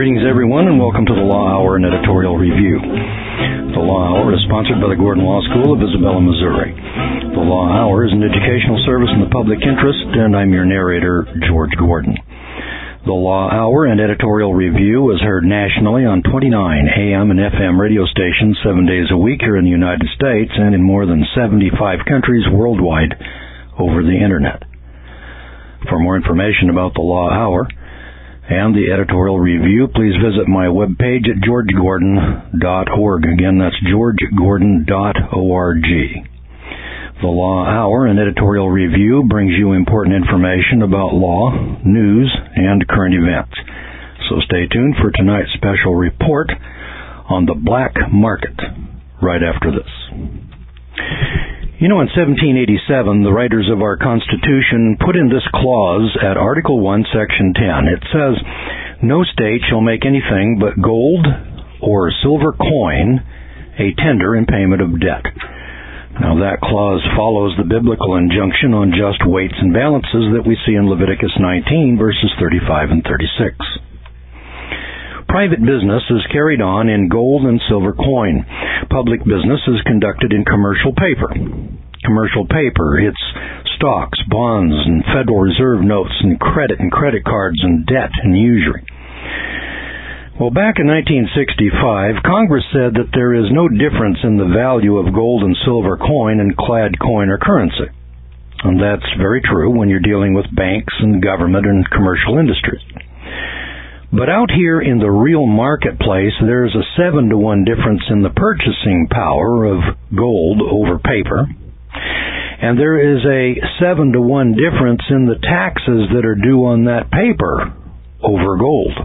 Greetings, everyone, and welcome to the Law Hour and Editorial Review. The Law Hour is sponsored by the Gordon Law School of Isabella, Missouri. The Law Hour is an educational service in the public interest, and I'm your narrator, George Gordon. The Law Hour and Editorial Review is heard nationally on 29 AM and FM radio stations 7 days a week here in the United States and in more than 75 countries worldwide over the Internet. For more information about the Law Hour and the editorial review, please visit my webpage at georgegordon.org. Again, that's georgegordon.org. The Law Hour and editorial review brings you important information about law, news, and current events. So stay tuned for tonight's special report on the black market right after this. You know, in 1787, the writers of our Constitution put in this clause at Article 1, Section 10. It says, "No state shall make anything but gold or silver coin a tender in payment of debt." Now, that clause follows the biblical injunction on just weights and balances that we see in Leviticus 19, verses 35 and 36. Private business is carried on in gold and silver coin. Public business is conducted in commercial paper. Commercial paper, it's stocks, bonds, and Federal Reserve notes, and credit cards, and debt and usury. Well, back in 1965, Congress said that there is no difference in the value of gold and silver coin and clad coin or currency. And that's very true when you're dealing with banks and government and commercial industries. But out here in the real marketplace, there's a 7-to-1 difference in the purchasing power of gold over paper. And there is a 7-to-1 difference in the taxes that are due on that paper over gold.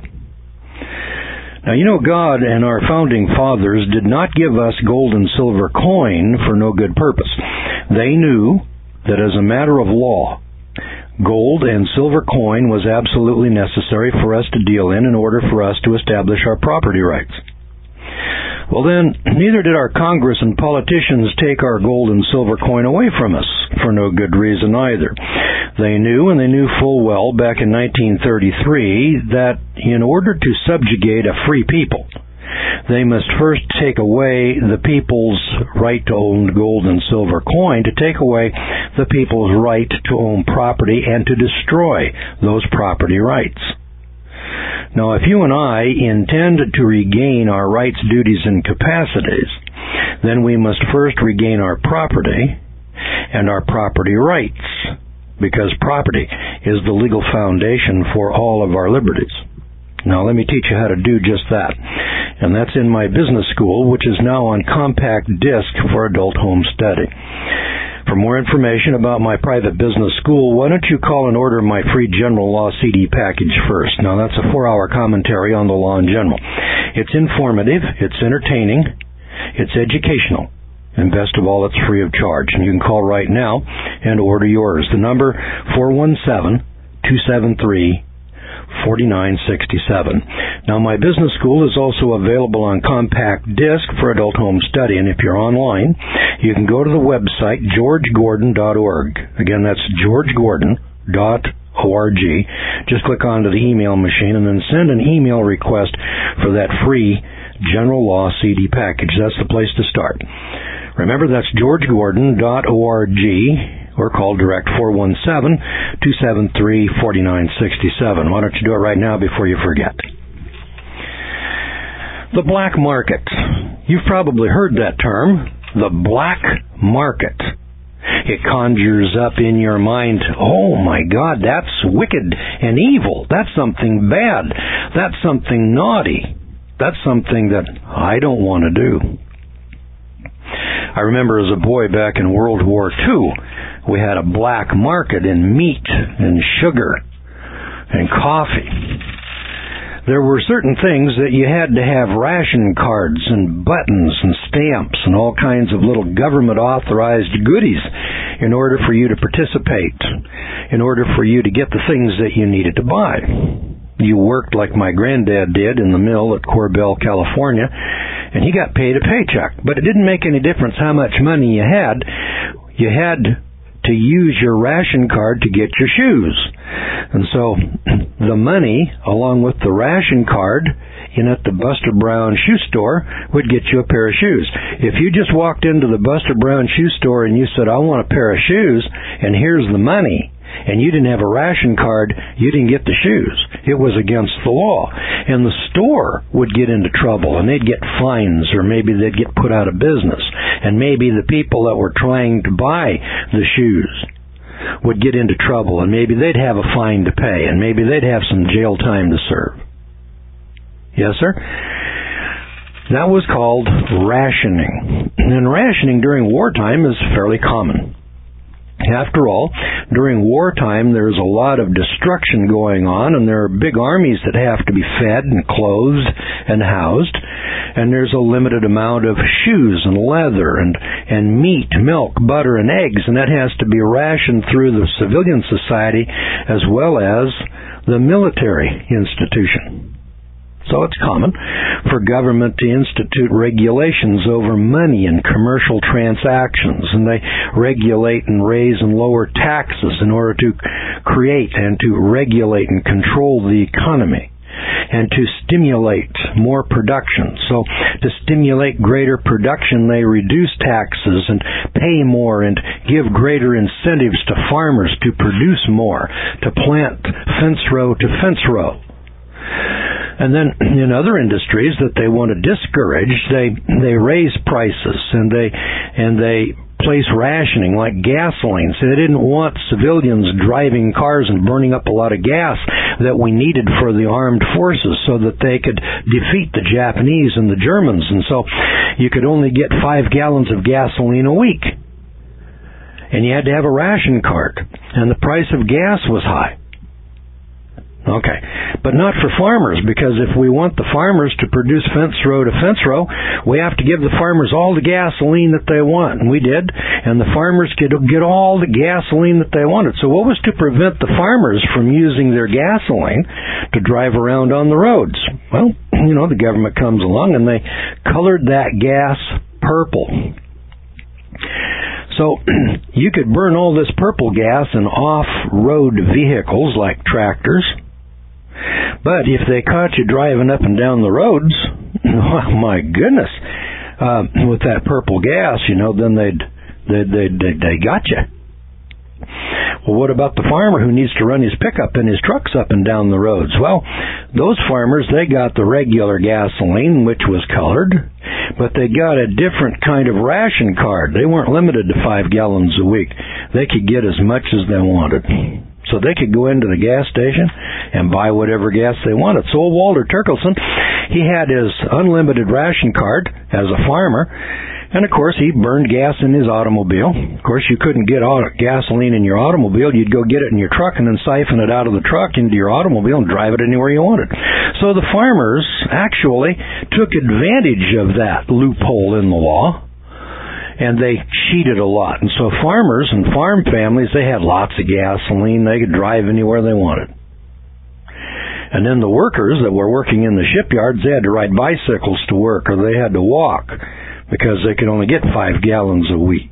Now, you know, God and our founding fathers did not give us gold and silver coin for no good purpose. They knew that as a matter of law, gold and silver coin was absolutely necessary for us to deal in order for us to establish our property rights. Well then, neither did our Congress and politicians take our gold and silver coin away from us for no good reason either. They knew, and they knew full well back in 1933, that in order to subjugate a free people, they must first take away the people's right to own gold and silver coin, to take away the people's right to own property, and to destroy those property rights. Now, if you and I intend to regain our rights, duties, and capacities, then we must first regain our property and our property rights, because property is the legal foundation for all of our liberties. Now, let me teach you how to do just that. And that's in my business school, which is now on compact disc for adult home study. For more information about my private business school, why don't you call and order my free general law CD package first. Now, that's a 4-hour commentary on the law in general. It's informative, it's entertaining, it's educational, and best of all, it's free of charge. And you can call right now and order yours. The number, 417-273-4967. Now, my business school is also available on compact disc for adult home study, and if you're online, you can go to the website georgegordon.org. Again, that's georgegordon.org. Just click onto the email machine and then send an email request for that free general law CD package. That's the place to start. Remember, that's georgegordon.org, or call direct 417-273-4967. Why don't you do it right now before you forget? The black market. You've probably heard that term, the black market. It conjures up in your mind, oh my God, that's wicked and evil. That's something bad. That's something naughty. That's something that I don't want to do. I remember as a boy back in World War II, we had a black market in meat and sugar and coffee. There were certain things that you had to have ration cards and buttons and stamps and all kinds of little government-authorized goodies in order for you to participate, in order for you to get the things that you needed to buy. You worked like my granddad did in the mill at Corbell, California, and he got paid a paycheck. But it didn't make any difference how much money you had. You had to use your ration card to get your shoes. And so the money, along with the ration card, at the Buster Brown shoe store would get you a pair of shoes. If you just walked into the Buster Brown shoe store and you said, I want a pair of shoes, and here's the money, and you didn't have a ration card, you didn't get the shoes. It was against the law. And the store would get into trouble, and they'd get fines, or maybe they'd get put out of business. And maybe the people that were trying to buy the shoes would get into trouble, and maybe they'd have a fine to pay, and maybe they'd have some jail time to serve. Yes, sir? That was called rationing. And rationing during wartime is fairly common. After all, during wartime, there's a lot of destruction going on, and there are big armies that have to be fed and clothed and housed, and there's a limited amount of shoes and leather and meat, milk, butter, and eggs, and that has to be rationed through the civilian society as well as the military institution. So it's common for government to institute regulations over money and commercial transactions, and they regulate and raise and lower taxes in order to create and to regulate and control the economy and to stimulate more production. So to stimulate greater production, they reduce taxes and pay more and give greater incentives to farmers to produce more, to plant fence row to fence row. And then in other industries that they want to discourage, they raise prices and they place rationing like gasoline. So they didn't want civilians driving cars and burning up a lot of gas that we needed for the armed forces so that they could defeat the Japanese and the Germans. And so you could only get 5 gallons of gasoline a week. And you had to have a ration card. And the price of gas was high. Okay, but not for farmers, because if we want the farmers to produce fence row to fence row, we have to give the farmers all the gasoline that they want, and we did, and the farmers could get all the gasoline that they wanted. So what was to prevent the farmers from using their gasoline to drive around on the roads? Well, the government comes along and they colored that gas purple. So you could burn all this purple gas in off-road vehicles like tractors. But if they caught you driving up and down the roads, oh my goodness, with that purple gas, then they got you. Well, what about the farmer who needs to run his pickup and his trucks up and down the roads? Well, those farmers, they got the regular gasoline, which was colored, but they got a different kind of ration card. They weren't limited to 5 gallons a week. They could get as much as they wanted. So they could go into the gas station and buy whatever gas they wanted. So Walter Turkelson, he had his unlimited ration card as a farmer, and of course he burned gas in his automobile. Of course you couldn't get gasoline in your automobile. You'd go get it in your truck and then siphon it out of the truck into your automobile and drive it anywhere you wanted. So the farmers actually took advantage of that loophole in the law, and they cheated a lot. And so farmers and farm families, they had lots of gasoline. They could drive anywhere they wanted. And then the workers that were working in the shipyards, they had to ride bicycles to work, or they had to walk because they could only get 5 gallons a week.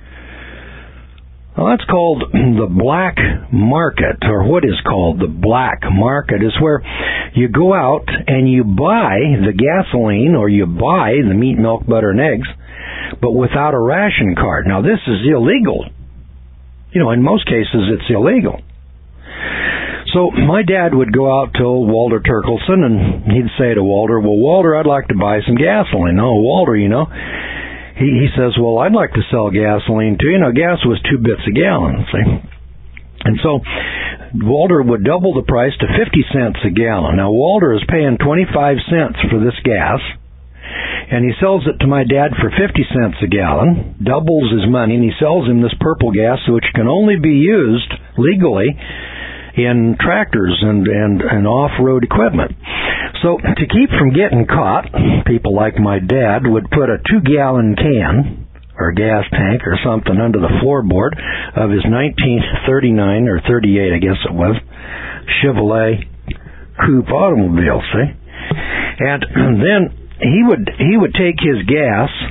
Well, that's called the black market, or what is called the black market is where you go out and you buy the gasoline or you buy the meat, milk, butter, and eggs, but without a ration card. Now, this is illegal. In most cases, it's illegal. So my dad would go out to Walter Turkelson, and he'd say to Walter, well, Walter, I'd like to buy some gasoline. Oh, Walter, he says, well, I'd like to sell gasoline too. Gas was 2 bits a gallon, see? And so Walter would double the price to 50 cents a gallon. Now, Walter is paying 25 cents for this gas, and he sells it to my dad for 50 cents a gallon, doubles his money, and he sells him this purple gas, which can only be used legally in tractors and off-road equipment. So to keep from getting caught, people like my dad would put a 2-gallon can or gas tank or something under the floorboard of his 1939 or 38, I guess it was, Chevrolet coupe automobile, see? And then he would take his gas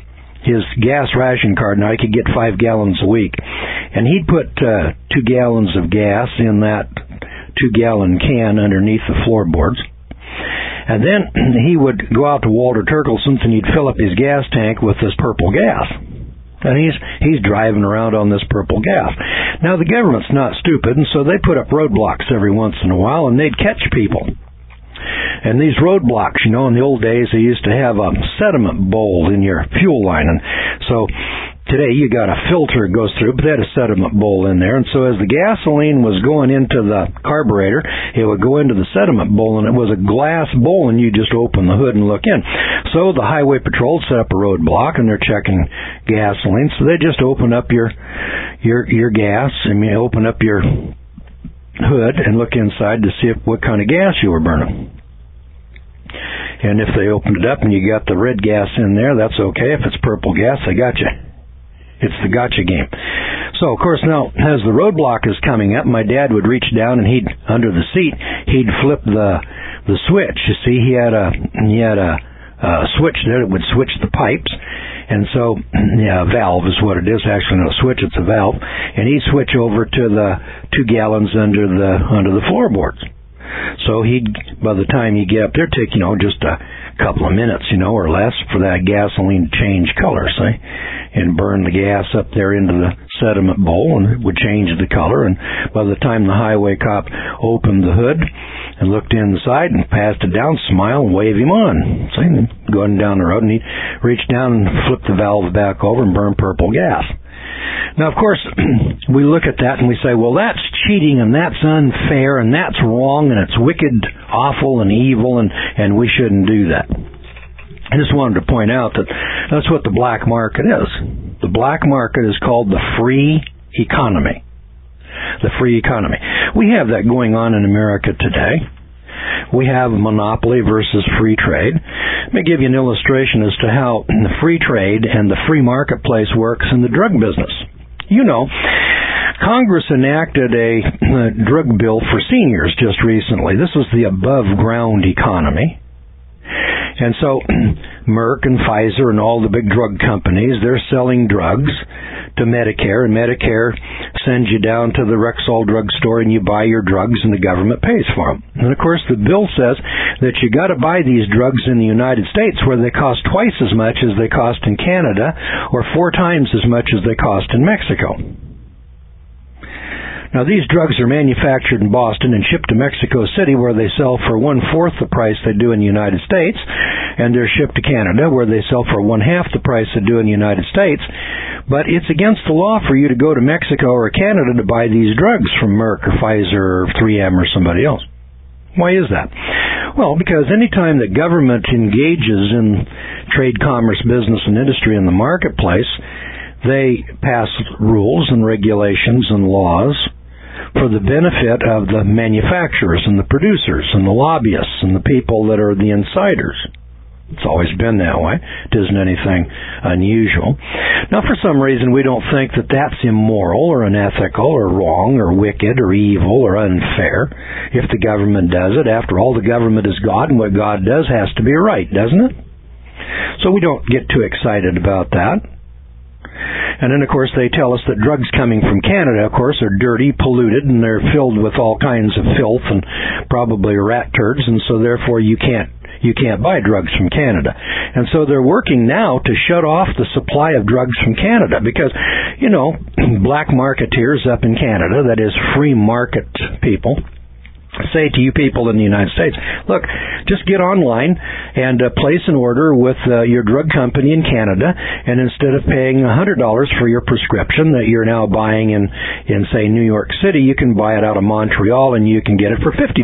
his gas ration card. Now, he could get 5 gallons a week. And he'd put 2 gallons of gas in that 2-gallon can underneath the floorboards. And then he would go out to Walter Turkelson's and he'd fill up his gas tank with this purple gas. And he's driving around on this purple gas. Now, the government's not stupid, and so they put up roadblocks every once in a while, and they'd catch people. And these roadblocks, in the old days, they used to have a sediment bowl in your fuel line. And so today you got a filter that goes through, but they had a sediment bowl in there. And so as the gasoline was going into the carburetor, it would go into the sediment bowl, and it was a glass bowl, and you just open the hood and look in. So the highway patrol set up a roadblock, and they're checking gasoline. So they just open up your gas, and you open up your hood and look inside to see what kind of gas you were burning. And if they opened it up and you got the red gas in there, that's okay. If it's purple gas, they got you. It's the gotcha game. So, of course, now, as the roadblock is coming up, my dad would reach down and under the seat, he'd flip the switch. You see, he had a switch there that would switch the pipes. And so, a valve is what it is. Actually, not a switch, it's a valve. And he'd switch over to the 2 gallons under the floorboards. So by the time you get up there, take, just a couple of minutes, or less for that gasoline to change color, see? And burn the gas up there into the sediment bowl, and it would change the color. And by the time the highway cop opened the hood and looked inside and passed it down, smile and wave him on. See, going down the road, and he'd reach down and flip the valve back over and burn purple gas. Now, of course, we look at that and we say, well, that's cheating and that's unfair and that's wrong and it's wicked, awful, and evil, and we shouldn't do that. I just wanted to point out that that's what the black market is. The black market is called the free economy. The free economy. We have that going on in America today. We have monopoly versus free trade. Let me give you an illustration as to how the free trade and the free marketplace works in the drug business. Congress enacted a drug bill for seniors just recently. This is the above-ground economy. And so Merck and Pfizer and all the big drug companies, they're selling drugs to Medicare, and Medicare sends you down to the Rexall drugstore and you buy your drugs and the government pays for them. And of course the bill says that you got to buy these drugs in the United States where they cost twice as much as they cost in Canada or 4 times as much as they cost in Mexico. Now, these drugs are manufactured in Boston and shipped to Mexico City, where they sell for 1/4 the price they do in the United States, and they're shipped to Canada, where they sell for 1/2 the price they do in the United States. But it's against the law for you to go to Mexico or Canada to buy these drugs from Merck or Pfizer or 3M or somebody else. Why is that? Well, because any time that government engages in trade, commerce, business, and industry in the marketplace, they pass rules and regulations and laws for the benefit of the manufacturers and the producers and the lobbyists and the people that are the insiders. It's always been that way. It isn't anything unusual. Now, for some reason, we don't think that that's immoral or unethical or wrong or wicked or evil or unfair if the government does it. After all, the government is God, and what God does has to be right, doesn't it? So we don't get too excited about that. And then, of course, they tell us that drugs coming from Canada, of course, are dirty, polluted, and they're filled with all kinds of filth and probably rat turds, and so therefore you can't buy drugs from Canada. And so they're working now to shut off the supply of drugs from Canada because, black marketeers up in Canada, that is free market people, say to you people in the United States, look, just get online and place an order with your drug company in Canada, and instead of paying $100 for your prescription that you're now buying in say, New York City, you can buy it out of Montreal and you can get it for $50.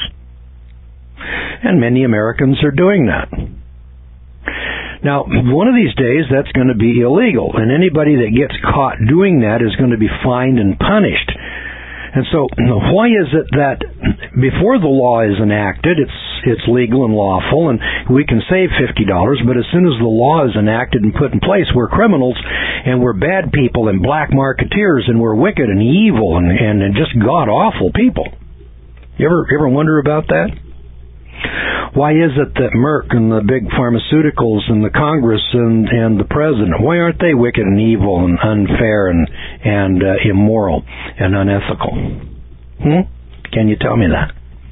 And many Americans are doing that. Now, one of these days, that's going to be illegal, and anybody that gets caught doing that is going to be fined and punished. And so, why is it that before the law is enacted, it's legal and lawful, and we can save $50, but as soon as the law is enacted and put in place, we're criminals, and we're bad people, and black marketeers, and we're wicked and evil, and just god-awful people? You ever wonder about that? Why is it that Merck and the big pharmaceuticals and the Congress and the president, why aren't they wicked and evil and unfair and immoral and unethical? Can you tell me that?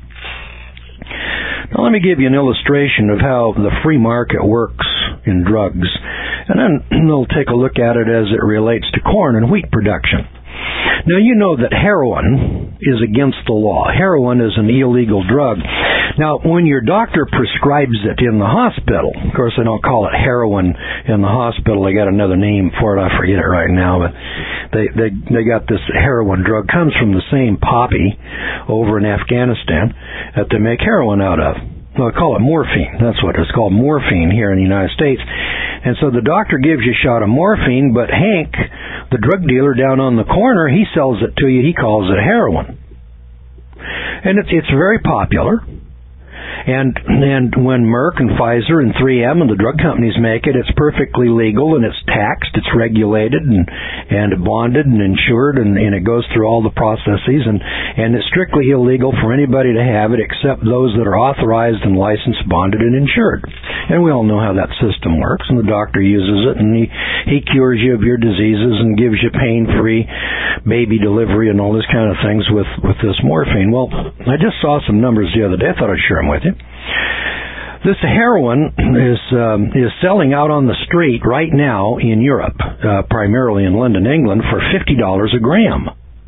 Now let me give you an illustration of how the free market works in drugs, and then we'll take a look at it as it relates to corn and wheat production. Now, you know that heroin is against the law. Heroin is an illegal drug. Now, when your doctor prescribes it in the hospital, of course, they don't call it heroin in the hospital. They got another name for it. I forget it right now, but they got this heroin drug. Comes from the same poppy over in Afghanistan that they make heroin out of. Well, they call it morphine. That's what it's called, morphine here in the United States. And so the doctor gives you a shot of morphine, but Hank, the drug dealer down on the corner, he sells it to you. He calls it heroin. And it's very popular. And when Merck and Pfizer and 3M and the drug companies make it, it's perfectly legal and it's taxed, it's regulated and bonded and insured, and it goes through all the processes, and it's strictly illegal for anybody to have it except those that are authorized and licensed, bonded, and insured. And we all know how that system works, and the doctor uses it, and he cures you of your diseases and gives you pain-free baby delivery and all this kind of things with this morphine. Well, I just saw some numbers the other day. I thought I'd share them with you. This heroin is selling out on the street right now in Europe, primarily in London, England, for $50 a gram.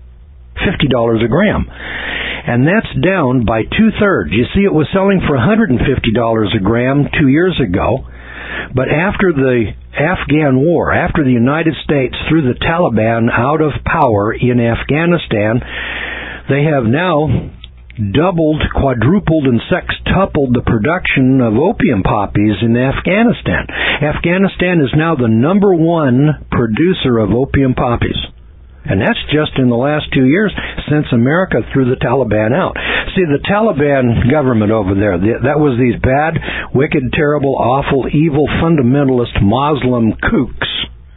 $50 a gram. And that's down by 2/3. You see, it was selling for $150 a gram 2 years ago, but after the Afghan war, after the United States threw the Taliban out of power in Afghanistan, they have now doubled, quadrupled, and sextupled the production of opium poppies in Afghanistan. Afghanistan is now the number one producer of opium poppies. And that's just in the last 2 years since America threw the Taliban out. See, the Taliban government over there, that was these bad, wicked, terrible, awful, evil, fundamentalist Muslim kooks,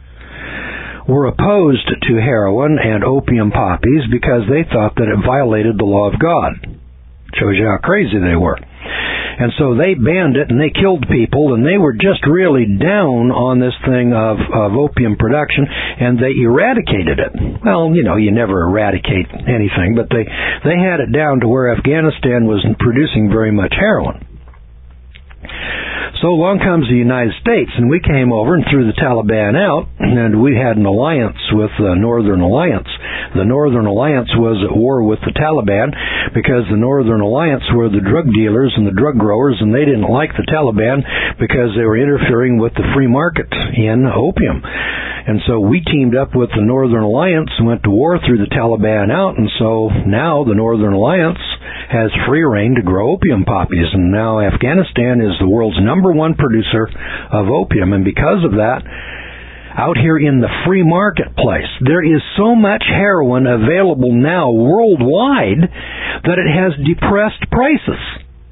were opposed to heroin and opium poppies because they thought that it violated the law of God. Shows you how crazy they were. And so they banned it, and they killed people, and they were just really down on this thing of opium production, and they eradicated it. Well, you never eradicate anything, but they had it down to where Afghanistan wasn't producing very much heroin. So along comes the United States, and we came over and threw the Taliban out, and we had an alliance with the Northern Alliance. The Northern Alliance was at war with the Taliban because the Northern Alliance were the drug dealers and the drug growers, and they didn't like the Taliban because they were interfering with the free market in opium. And so we teamed up with the Northern Alliance and went to war, threw the Taliban out, and so now the Northern Alliance has free reign to grow opium poppies, and now Afghanistan is the world's number one producer of opium. And because of that, out here in the free marketplace, there is so much heroin available now worldwide that it has depressed prices.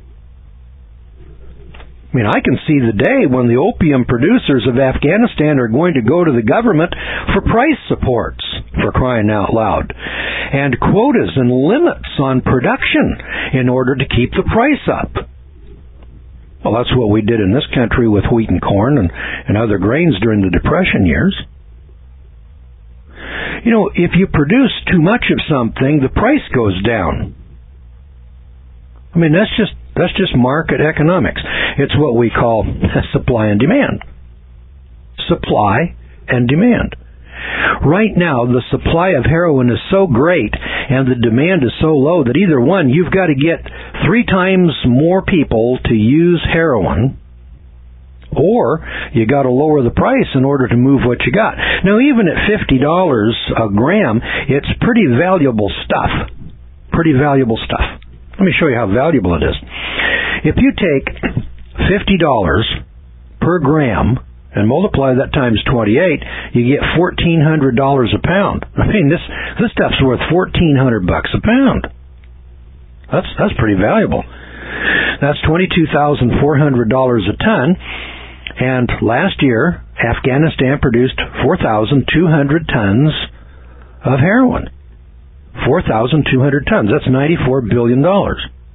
I mean, I can see the day when the opium producers of Afghanistan are going to go to the government for price supports, for crying out loud, and quotas and limits on production in order to keep the price up. Well, that's what we did in this country with wheat and corn and other grains during the Depression years. If you produce too much of something, the price goes down. I mean, that's just market economics. It's what we call supply and demand. Supply and demand. Right now, the supply of heroin is so great and the demand is so low that either one, you've got to get 3 times more people to use heroin, or you got to lower the price in order to move what you got. Now, even at $50 a gram, it's pretty valuable stuff. Pretty valuable stuff. Let me show you how valuable it is. If you take $50 per gram and multiply that times 28, you get $1,400 a pound. I mean, this stuff's worth $1,400 a pound. That's pretty valuable. That's $22,400 a ton. And last year, Afghanistan produced 4,200 tons of heroin. 4,200 tons. That's $94 billion.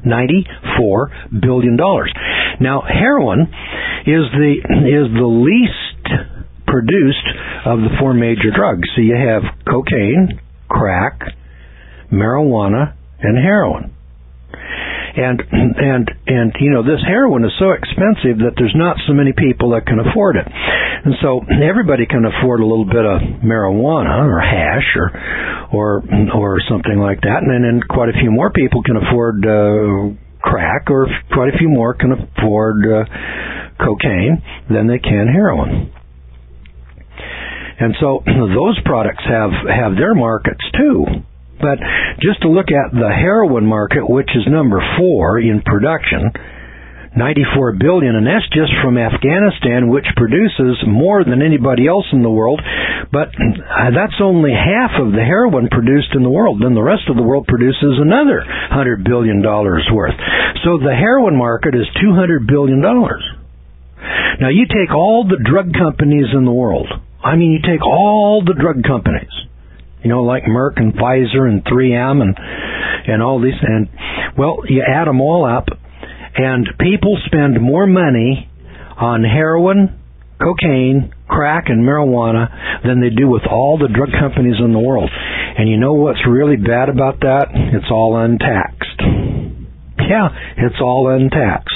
$94 billion. Now, heroin is the least produced of the four major drugs. So you have cocaine, crack, marijuana, and heroin. And this heroin is so expensive that there's not so many people that can afford it. And so everybody can afford a little bit of marijuana or hash or something like that, and then quite a few more people can afford crack, or quite a few more can afford cocaine than they can heroin. And so those products have their markets too. But just to look at the heroin market, which is number 4 in production, $94 billion, and that's just from Afghanistan, which produces more than anybody else in the world. But that's only half of the heroin produced in the world. Then the rest of the world produces another $100 billion worth. So the heroin market is $200 billion. Now you take all the drug companies in the world. I mean, you take all the drug companies. Like Merck and Pfizer and 3M and all these, and you add them all up, and people spend more money on heroin, cocaine, crack, and marijuana than they do with all the drug companies in the world. And you know what's really bad about that? It's all untaxed. Yeah, it's all untaxed.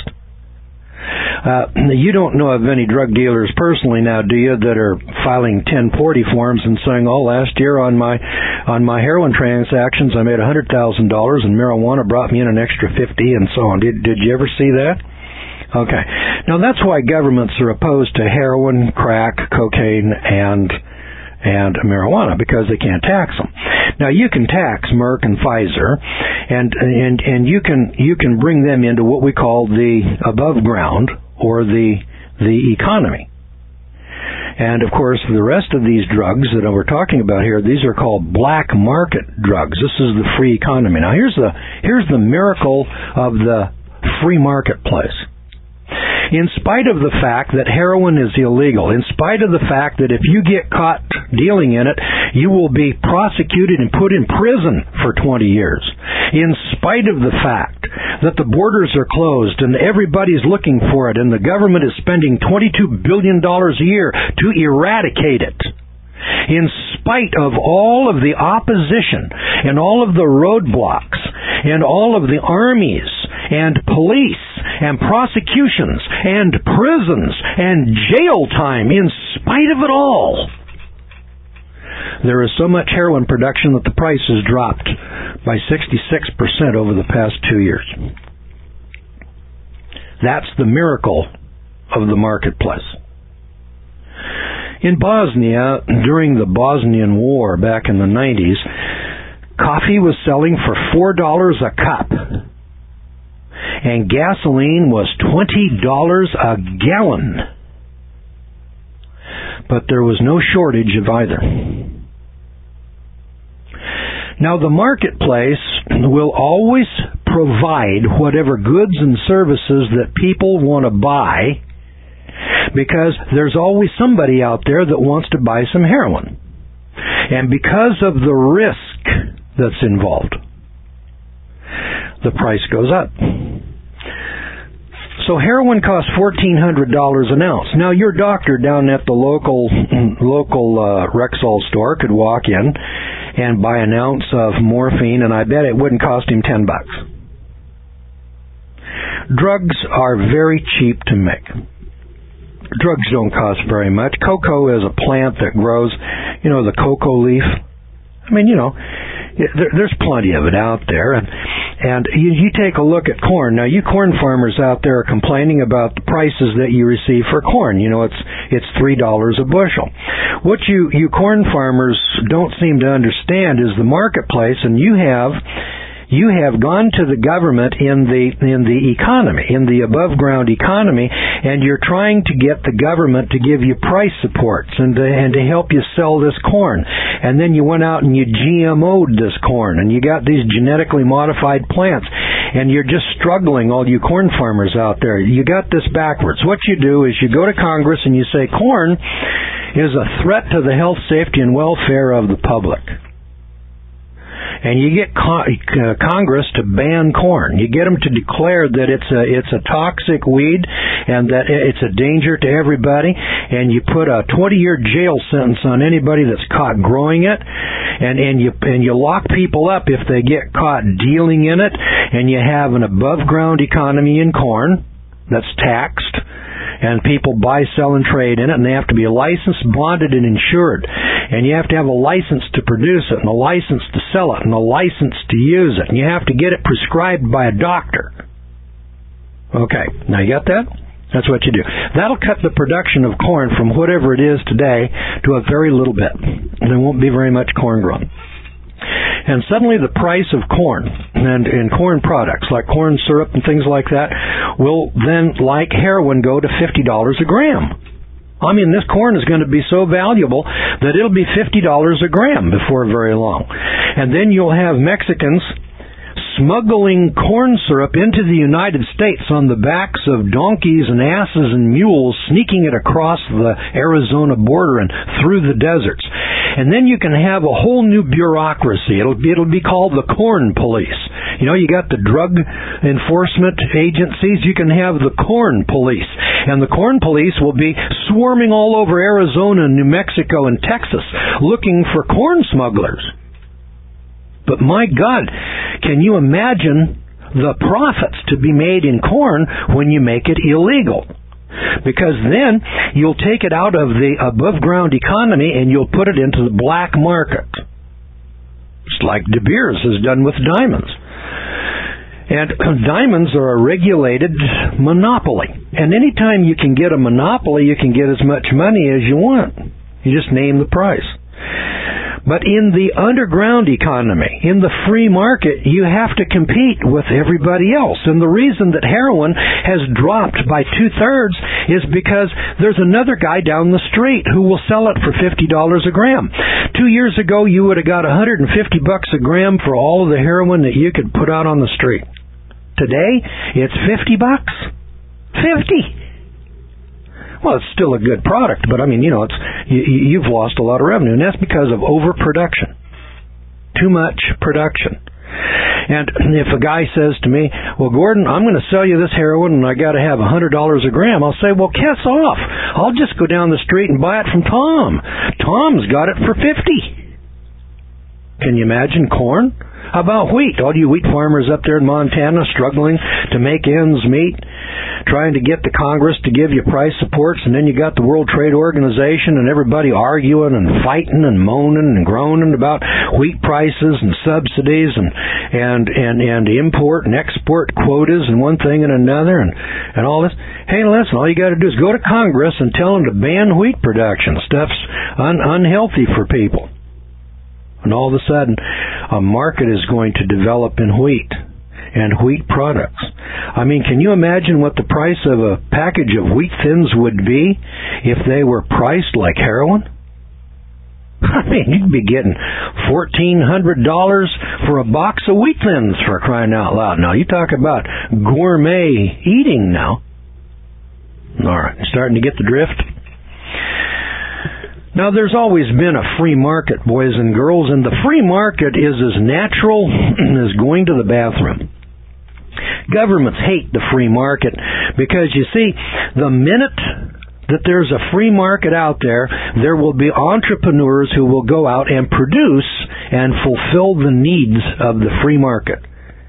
You don't know of any drug dealers personally now, do you, that are filing 1040 forms and saying, last year on my heroin transactions I made $100,000 and marijuana brought me in an extra 50 and so on. Did you ever see that? Okay. Now that's why governments are opposed to heroin, crack, cocaine, and marijuana, because they can't tax them. Now you can tax Merck and Pfizer, and you can bring them into what we call the above ground or the economy. And of course, the rest of these drugs that we're talking about here, these are called black market drugs. This is the free economy. Now here's the miracle of the free marketplace. In spite of the fact that heroin is illegal, in spite of the fact that if you get caught dealing in it, you will be prosecuted and put in prison for 20 years, in spite of the fact that the borders are closed and everybody's looking for it and the government is spending $22 billion a year to eradicate it, in spite of all of the opposition and all of the roadblocks and all of the armies and police and prosecutions and prisons and jail time, in spite of it all, there is so much heroin production that the price has dropped by 66% over the past 2 years. That's the miracle of the marketplace. In Bosnia, during the Bosnian War back in the 90s, coffee was selling for $4 a cup, and gasoline was $20 a gallon. But there was no shortage of either. Now, the marketplace will always provide whatever goods and services that people want to buy, because there's always somebody out there that wants to buy some heroin. And because of the risk that's involved, the price goes up. So heroin costs $1,400 an ounce. Now, your doctor down at the local Rexall store could walk in and buy an ounce of morphine, and I bet it wouldn't cost him $10. Drugs are very cheap to make. Drugs don't cost very much. Cocoa is a plant that grows, the cocoa leaf. I mean, there's plenty of it out there. And you take a look at corn. Now, you corn farmers out there are complaining about the prices that you receive for corn. It's $3 a bushel. What you corn farmers don't seem to understand is the marketplace, and you have gone to the government in the economy, in the above ground economy, and you're trying to get the government to give you price supports and to help you sell this corn. And then you went out and you GMO'd this corn, and you got these genetically modified plants, and you're just struggling, all you corn farmers out there. You got this backwards. What you do is you go to Congress and you say corn is a threat to the health, safety, and welfare of the public. and you get Congress to ban corn. You get them to declare that it's a toxic weed and that it's a danger to everybody, and you put a 20-year jail sentence on anybody that's caught growing it, and you lock people up if they get caught dealing in it, and you have an above-ground economy in corn that's taxed, and people buy, sell, and trade in it, and they have to be licensed, bonded, and insured. And you have to have a license to produce it, and a license to sell it, and a license to use it. And you have to get it prescribed by a doctor. Okay, now you got that? That's what you do. That'll cut the production of corn from whatever it is today to a very little bit. There won't be very much corn grown. And suddenly the price of corn and corn products like corn syrup and things like that will then, like heroin, go to $50 a gram. I mean, this corn is going to be so valuable that it'll be $50 a gram before very long. And then you'll have Mexicans smuggling corn syrup into the United States on the backs of donkeys and asses and mules, sneaking it across the Arizona border and through the deserts. And then you can have a whole new bureaucracy. It'll be called the corn police. You know, you got the drug enforcement agencies. You can have the corn police. And the corn police will be swarming all over Arizona, New Mexico, and Texas looking for corn smugglers. But my God, can you imagine the profits to be made in corn when you make it illegal? Because then you'll take it out of the above-ground economy and you'll put it into the black market. It's like De Beers has done with diamonds. And diamonds are a regulated monopoly. And anytime you can get a monopoly, you can get as much money as you want. You just name the price. But in the underground economy, in the free market, you have to compete with everybody else. And the reason that heroin has dropped by 2/3 is because there's another guy down the street who will sell it for $50 a gram. 2 years ago, you would have got $150 a gram for all of the heroin that you could put out on the street. Today, it's $50. $50. Well, it's still a good product, but I mean, you know, you've lost a lot of revenue, and that's because of overproduction. Too much production. And if a guy says to me, well, Gordon, I'm going to sell you this heroin and I got to have $100 a gram, I'll say, well, kiss off. I'll just go down the street and buy it from Tom. Tom's got it for $50. Can you imagine corn? How about wheat? All you wheat farmers up there in Montana struggling to make ends meet, trying to get the Congress to give you price supports, and then you got the World Trade Organization and everybody arguing and fighting and moaning and groaning about wheat prices and subsidies and import and export quotas and one thing and another and all this. Hey, listen, all you got to do is go to Congress and tell them to ban wheat production. Stuff's unhealthy for people. And all of a sudden, a market is going to develop in wheat and wheat products. I mean, can you imagine what the price of a package of wheat thins would be if they were priced like heroin? I mean, you'd be getting $1,400 for a box of wheat thins, for crying out loud. Now, you talk about gourmet eating now. All right, starting to get the drift? Now, there's always been a free market, boys and girls, and the free market is as natural as going to the bathroom. Governments hate the free market because, you see, the minute that there's a free market out there, there will be entrepreneurs who will go out and produce and fulfill the needs of the free market.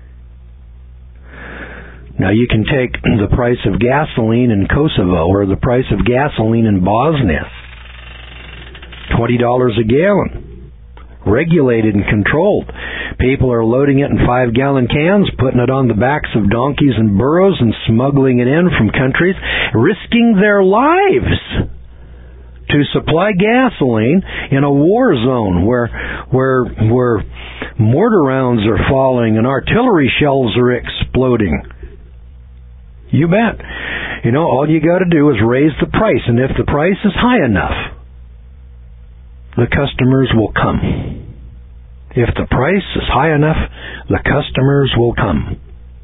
Now, you can take the price of gasoline in Kosovo or the price of gasoline in Bosnia. $20 a gallon. Regulated and controlled. People are loading it in 5-gallon cans, putting it on the backs of donkeys and burros and smuggling it in from countries, risking their lives to supply gasoline in a war zone where mortar rounds are falling and artillery shells are exploding. You bet. You know, all you got to do is raise the price, and if the price is high enough, the customers will come. If the price is high enough, the customers will come.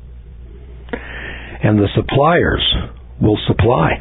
And the suppliers will supply.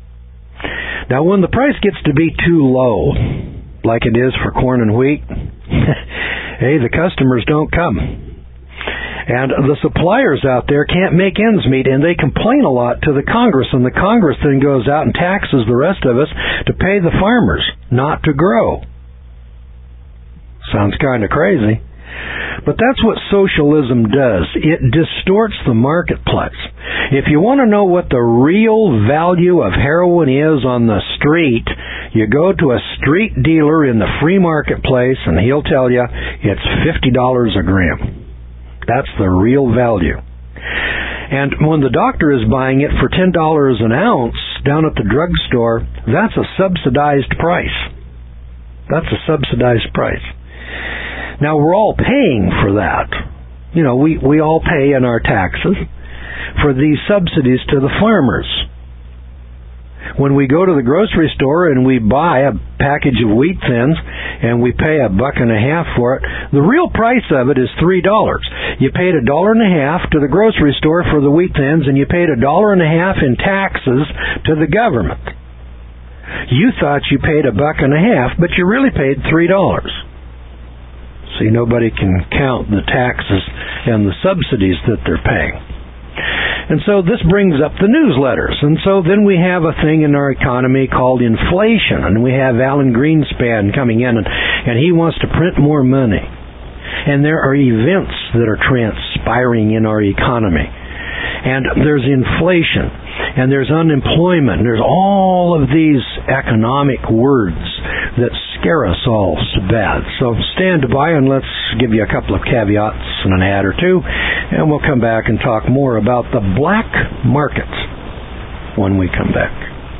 Now, when the price gets to be too low, like it is for corn and wheat, Hey, the customers don't come. And the suppliers out there can't make ends meet, and they complain a lot to the Congress, and the Congress then goes out and taxes the rest of us to pay the farmers not to grow. Sounds kind of crazy. But that's what socialism does. It distorts the marketplace. If you want to know what the real value of heroin is on the street, you go to a street dealer in the free marketplace and he'll tell you it's $50 a gram. That's the real value. And when the doctor is buying it for $10 an ounce down at the drugstore, that's a subsidized price. That's a subsidized price. Now, we're all paying for that. You know, we all pay in our taxes for these subsidies to the farmers. When we go to the grocery store and we buy a package of wheat thins and we pay $1.50 for it, the real price of it is $3. You paid $1.50 to the grocery store for the wheat thins, and you paid $1.50 in taxes to the government. You thought you paid $1.50, but you really paid $3. See, nobody can count the taxes and the subsidies that they're paying. And so this brings up the newsletters. And so then we have a thing in our economy called inflation. And we have Alan Greenspan coming in, and he wants to print more money. And there are events that are transpiring in our economy. And there's inflation. And there's unemployment. There's all of these economic words that scare us all so bad. So stand by and let's give you a couple of caveats and an ad or two, and we'll come back and talk more about the black market when we come back.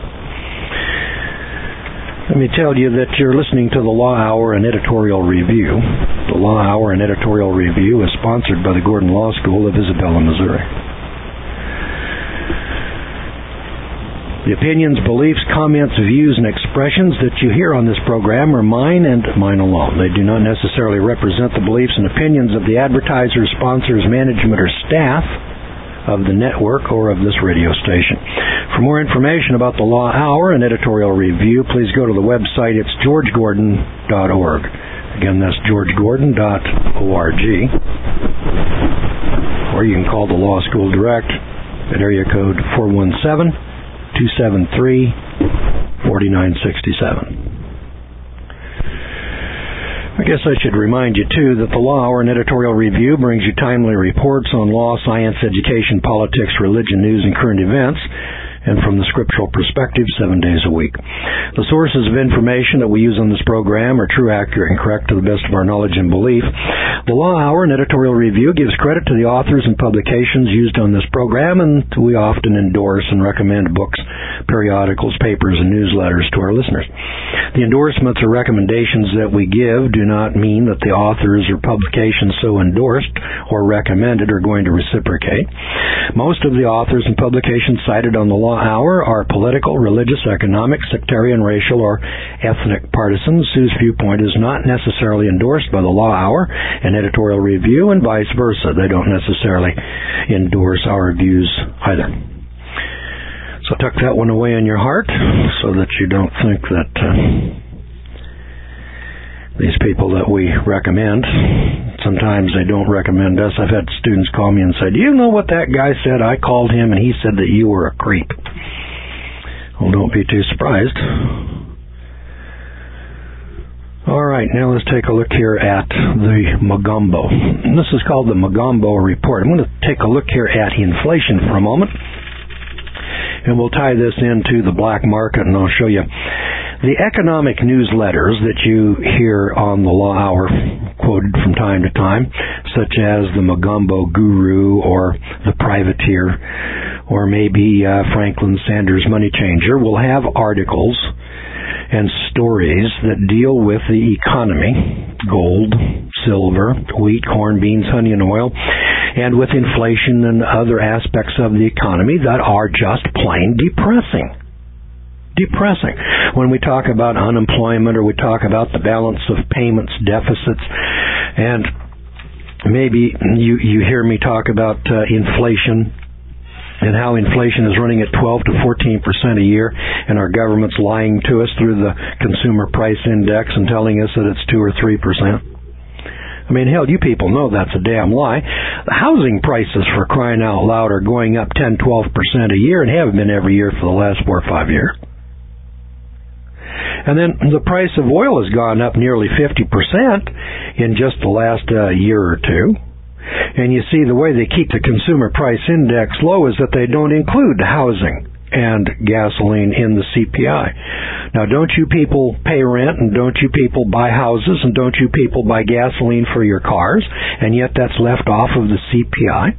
Let me tell you that you're listening to the Law Hour and Editorial Review. The Law Hour and Editorial Review is sponsored by the Gordon Law School of Isabella, Missouri. The opinions, beliefs, comments, views, and expressions that you hear on this program are mine and mine alone. They do not necessarily represent the beliefs and opinions of the advertisers, sponsors, management, or staff of the network or of this radio station. For more information about the Law Hour and Editorial Review, please go to the website. It's georgegordon.org. Again, that's georgegordon.org. Or you can call the Law School direct at area code 417-273-4967. I guess I should remind you, too, that the Law Hour and Editorial Review brings you timely reports on law, science, education, politics, religion, news, and current events, and from the scriptural perspective, 7 days a week. The sources of information that we use on this program are true, accurate, and correct to the best of our knowledge and belief. The Law Hour and Editorial Review gives credit to the authors and publications used on this program, and we often endorse and recommend books, periodicals, papers, and newsletters to our listeners. The endorsements or recommendations that we give do not mean that the authors or publications so endorsed or recommended are going to reciprocate. Most of the authors and publications cited on the Law Hour are political, religious, economic, sectarian, racial, or ethnic partisans whose viewpoint is not necessarily endorsed by the Law Hour and Editorial Review, and vice versa. They don't necessarily endorse our views either. So tuck that one away in your heart so that you don't think that these people that we recommend, sometimes they don't recommend us. I've had students call me and say, "Do you know what that guy said? I called him and he said that you were a creep." Well, don't be too surprised. All right, now let's take a look here at the Magumbo. And this is called the Magumbo Report. I'm going to take a look here at inflation for a moment, and we'll tie this into the black market, and I'll show you the economic newsletters that you hear on the Law Hour quoted from time to time, such as the Magumbo Guru or the Privateer, or maybe Franklin Sanders Money Changer, will have articles and stories that deal with the economy, gold, silver, wheat, corn, beans, honey, and oil, and with inflation and other aspects of the economy that are just plain depressing. Depressing. When we talk about unemployment, or we talk about the balance of payments deficits, and maybe you hear me talk about inflation and how inflation is running at 12 to 14% a year, and our government's lying to us through the Consumer Price Index and telling us that it's 2 or 3%. I mean, hell, you people know that's a damn lie. The housing prices, for crying out loud, are going up 10-12% a year and have been every year for the last 4 or 5 years. And then the price of oil has gone up nearly 50% in just the last year or two. And you see the way they keep the consumer price index low is that they don't include housing and gasoline in the CPI. Now, don't you people pay rent, and don't you people buy houses, and don't you people buy gasoline for your cars, and yet that's left off of the CPI?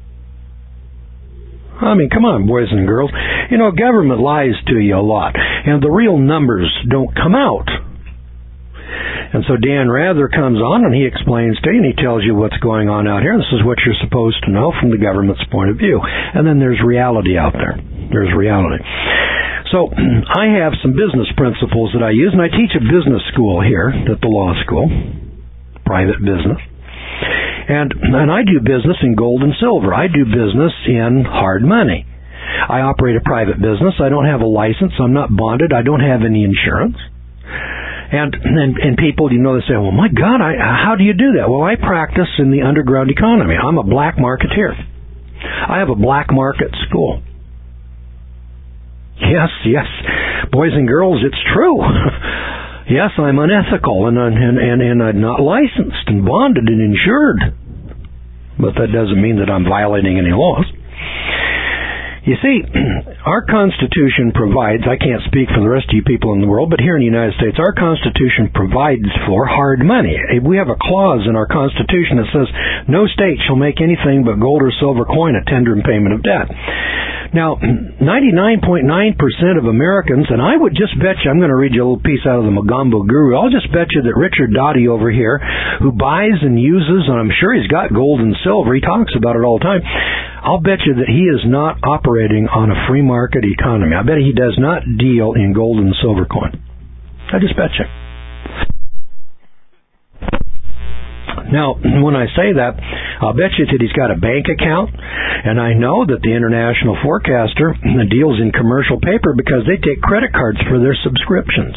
I mean, come on, boys and girls. You know, government lies to you a lot, and the real numbers don't come out. And so Dan Rather comes on and he explains to you and he tells you what's going on out here. This is what you're supposed to know from the government's point of view. And then there's reality out there. There's reality. So I have some business principles that I use, and I teach a business school here at the law school, private business. And I do business in gold and silver. I do business in hard money. I operate a private business. I don't have a license. I'm not bonded. I don't have any insurance. And people, you know, they say, well, my God, how do you do that? Well, I practice in the underground economy. I'm a black marketeer. I have a black market school. Yes, boys and girls, it's true. Yes, I'm unethical and I'm not licensed and bonded and insured. But that doesn't mean that I'm violating any laws. You see, our Constitution provides, I can't speak for the rest of you people in the world, but here in the United States, our Constitution provides for hard money. We have a clause in our Constitution that says, no state shall make anything but gold or silver coin a tender in payment of debt. Now, 99.9% of Americans, and I would just bet you, I'm going to read you a little piece out of the Mogambo Guru, I'll just bet you that Richard Dottie over here, who buys and uses, and I'm sure he's got gold and silver, he talks about it all the time, I'll bet you that he is not operating on a free market economy. I bet he does not deal in gold and silver coin. I just bet you. Now, when I say that, I'll bet you that he's got a bank account, and I know that the International Forecaster deals in commercial paper because they take credit cards for their subscriptions.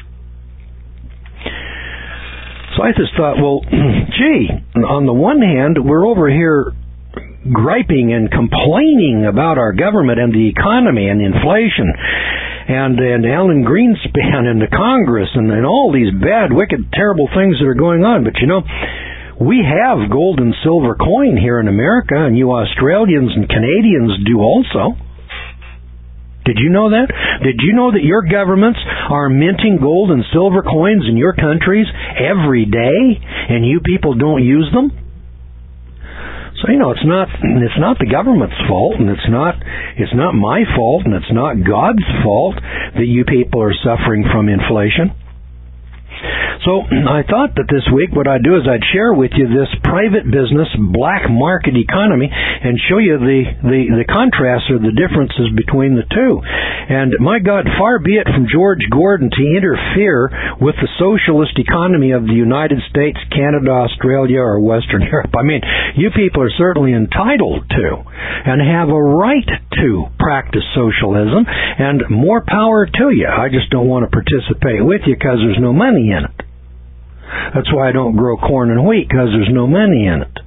So I just thought, well, gee, on the one hand, we're over here griping and complaining about our government and the economy and inflation and Alan Greenspan and the Congress and all these bad, wicked, terrible things that are going on. But, you know, we have gold and silver coin here in America, and you Australians and Canadians do also. Did you know that? Did you know that your governments are minting gold and silver coins in your countries every day, and you people don't use them? So, you know, it's not the government's fault, and it's not my fault, and it's not God's fault that you people are suffering from inflation. So I thought that this week what I'd do is I'd share with you this private business black market economy and show you the contrasts or the differences between the two. And my God, far be it from George Gordon to interfere with the socialist economy of the United States, Canada, Australia, or Western Europe. I mean, you people are certainly entitled to and have a right to practice socialism, and more power to you. I just don't want to participate with you because there's no money in it. That's why I don't grow corn and wheat, because there's no money in it.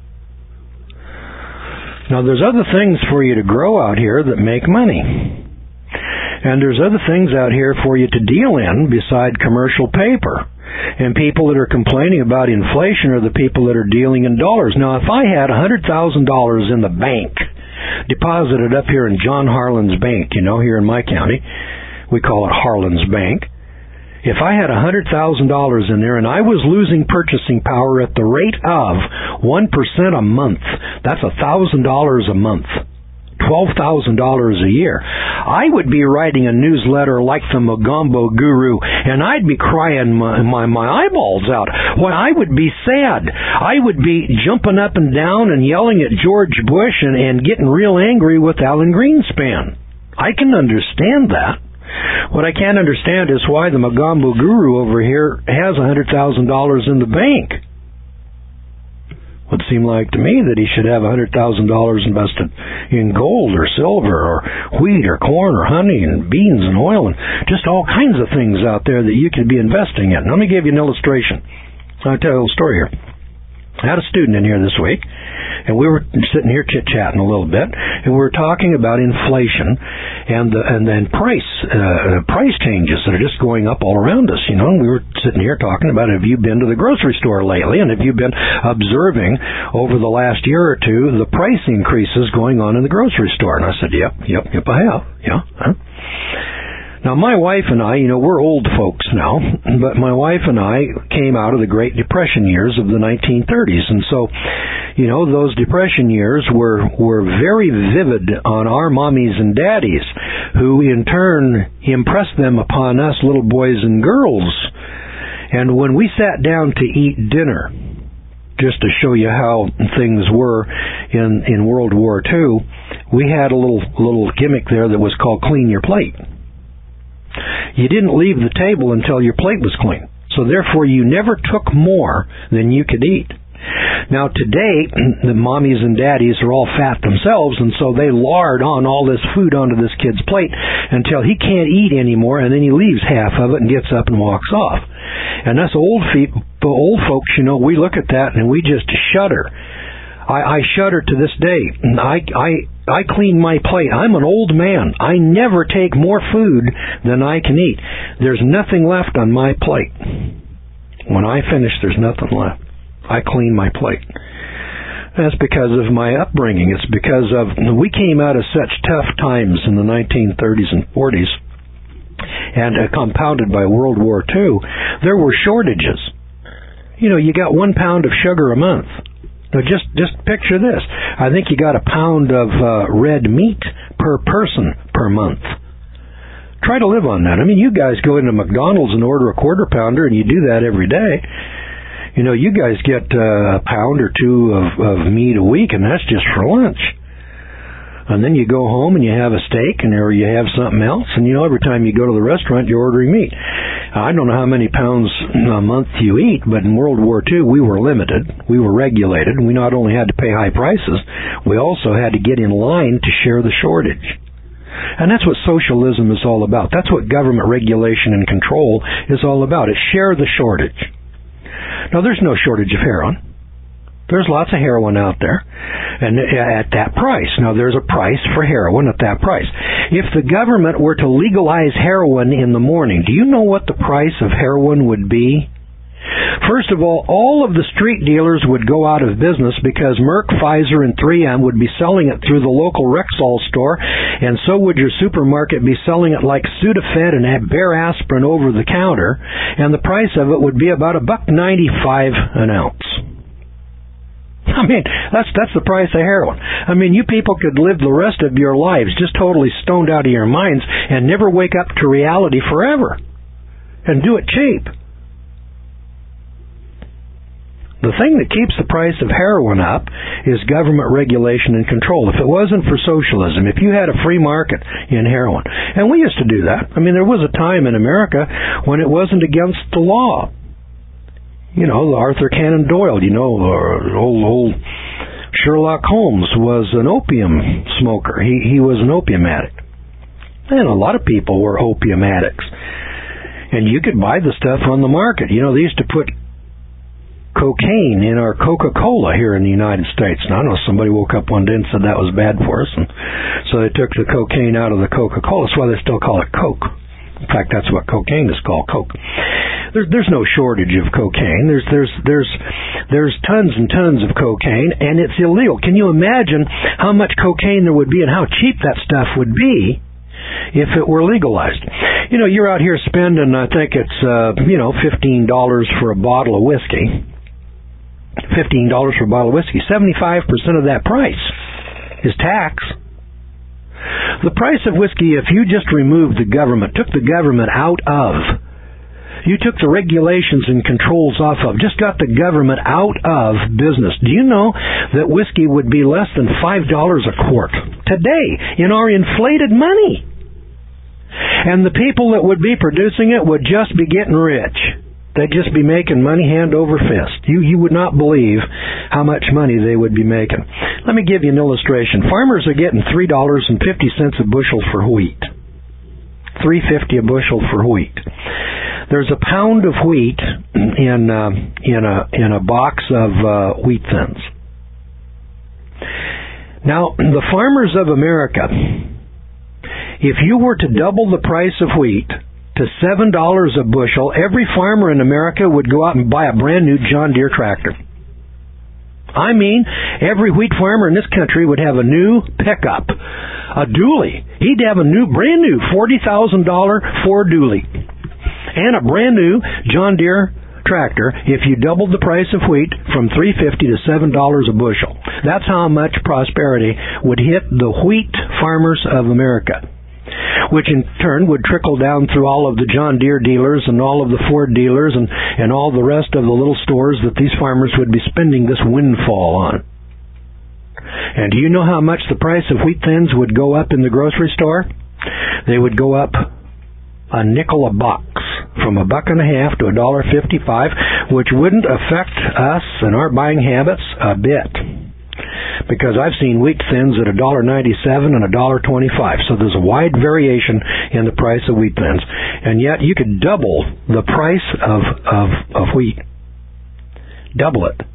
Now, there's other things for you to grow out here that make money. And there's other things out here for you to deal in beside commercial paper. And people that are complaining about inflation are the people that are dealing in dollars. Now, if I had $100,000 in the bank, deposited up here in John Harlan's bank, you know, here in my county, we call it Harlan's Bank. If I had $100,000 in there and I was losing purchasing power at the rate of 1% a month, that's $1,000 a month, $12,000 a year, I would be writing a newsletter like the Mogambo Guru, and I'd be crying my eyeballs out. Well, I would be sad. I would be jumping up and down and yelling at George Bush and getting real angry with Alan Greenspan. I can understand that. What I can't understand is why the Mogambo Guru over here has $100,000 in the bank. Would seem like to me that he should have $100,000 invested in gold or silver or wheat or corn or honey and beans and oil and just all kinds of things out there that you could be investing in. Let me give you an illustration. I'll tell you a little story here. I had a student in here this week, and we were sitting here chit-chatting a little bit, and we were talking about inflation and then price changes that are just going up all around us. You know, and we were sitting here talking about, have you been to the grocery store lately, and have you been observing over the last year or two the price increases going on in the grocery store? And I said, yep, I have. Yeah. Huh? Now, my wife and I, we're old folks now, but my wife and I came out of the Great Depression years of the 1930s. And so, those Depression years were very vivid on our mommies and daddies, who in turn impressed them upon us little boys and girls. And when we sat down to eat dinner, just to show you how things were in World War II, we had a little gimmick there that was called clean your plate. You didn't leave the table until your plate was clean. So therefore, you never took more than you could eat. Now, today, the mommies and daddies are all fat themselves, and so they lard on all this food onto this kid's plate until he can't eat anymore, and then he leaves half of it and gets up and walks off. And us old folks, we look at that and we just shudder. I shudder to this day. I clean my plate. I'm an old man. I never take more food than I can eat. There's nothing left on my plate. When I finish, there's nothing left. I clean my plate. That's because of my upbringing. It's because we came out of such tough times in the 1930s and 40s, and compounded by World War II. There were shortages. You got 1 pound of sugar a month. Now, just picture this. I think you got a pound of red meat per person per month. Try to live on that. I mean, you guys go into McDonald's and order a quarter pounder, and you do that every day. You guys get a pound or two of meat a week, and that's just for lunch. And then you go home and you have a steak, or you have something else, and every time you go to the restaurant, you're ordering meat. I don't know how many pounds a month you eat, but in World War II, we were limited. We were regulated. We not only had to pay high prices, we also had to get in line to share the shortage. And that's what socialism is all about. That's what government regulation and control is all about. It's share the shortage. Now, there's no shortage of heroin. There's lots of heroin out there, and at that price. Now, there's a price for heroin at that price. If the government were to legalize heroin in the morning, do you know what the price of heroin would be? First of all of the street dealers would go out of business because Merck, Pfizer, and 3M would be selling it through the local Rexall store, and so would your supermarket be selling it like Sudafed and Bare Aspirin over the counter, and the price of it would be about $1.95 an ounce. I mean, that's the price of heroin. I mean, you people could live the rest of your lives just totally stoned out of your minds and never wake up to reality forever. And do it cheap. The thing that keeps the price of heroin up is government regulation and control. If it wasn't for socialism, if you had a free market in heroin, and we used to do that. I mean, there was a time in America when it wasn't against the law. Arthur Conan Doyle, old Sherlock Holmes was an opium smoker. He was an opium addict. And a lot of people were opium addicts. And you could buy the stuff on the market. They used to put cocaine in our Coca-Cola here in the United States. And I know somebody woke up one day and said that was bad for us. And so they took the cocaine out of the Coca-Cola. That's why they still call it Coke. In fact, that's what cocaine is called, Coke. There's no shortage of cocaine. There's tons and tons of cocaine, and it's illegal. Can you imagine how much cocaine there would be and how cheap that stuff would be if it were legalized? You're out here spending, I think it's $15 for a bottle of whiskey. $15 for a bottle of whiskey. 75% of that price is tax. The price of whiskey, if you just removed the government, took the government out of, you took the regulations and controls off of, just got the government out of business. Do you know that whiskey would be less than $5 a quart today in our inflated money? And the people that would be producing it would just be getting rich. They'd just be making money hand over fist. You would not believe how much money they would be making. Let me give you an illustration. Farmers are getting $3.50 a bushel for wheat. $3.50 a bushel for wheat. There's a pound of wheat in a box of wheat thins. Now, the farmers of America, if you were to double the price of wheat to $7 a bushel, every farmer in America would go out and buy a brand new John Deere tractor. I mean, every wheat farmer in this country would have a new pickup, a dually. He'd have a brand new $40,000 Ford dually and a brand new John Deere tractor if you doubled the price of wheat from $3.50 to $7 a bushel. That's how much prosperity would hit the wheat farmers of America, which in turn would trickle down through all of the John Deere dealers and all of the Ford dealers and all the rest of the little stores that these farmers would be spending this windfall on. And do you know how much the price of wheat thins would go up in the grocery store? They would go up a nickel a box, from $1.50 to $1.55, which wouldn't affect us and our buying habits a bit. Because I've seen wheat thins at $1.97 and $1.25. So there's a wide variation in the price of wheat thins. And yet you could double the price of wheat. Double it.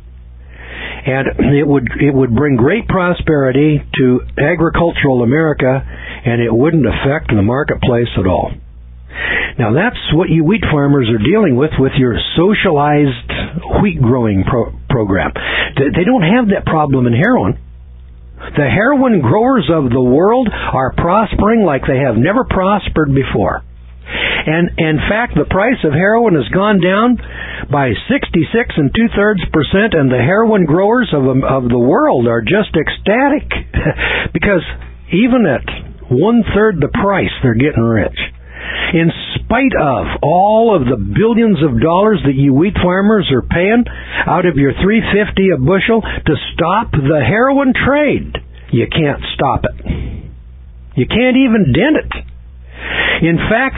And it would bring great prosperity to agricultural America, and it wouldn't affect the marketplace at all. Now that's what you wheat farmers are dealing with your socialized wheat growing program. They don't have that problem in heroin. The heroin growers of the world are prospering like they have never prospered before. And in fact, the price of heroin has gone down by 66 2/3%, and the heroin growers of the world are just ecstatic because even at 1/3 the price, they're getting rich. In spite of all of the billions of dollars that you wheat farmers are paying out of your $3.50 a bushel to stop the heroin trade, you can't stop it. You can't even dent it. In fact,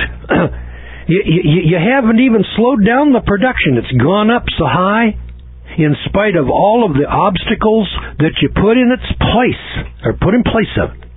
you haven't even slowed down the production. It's gone up so high in spite of all of the obstacles that you put in its place, or put in place of it.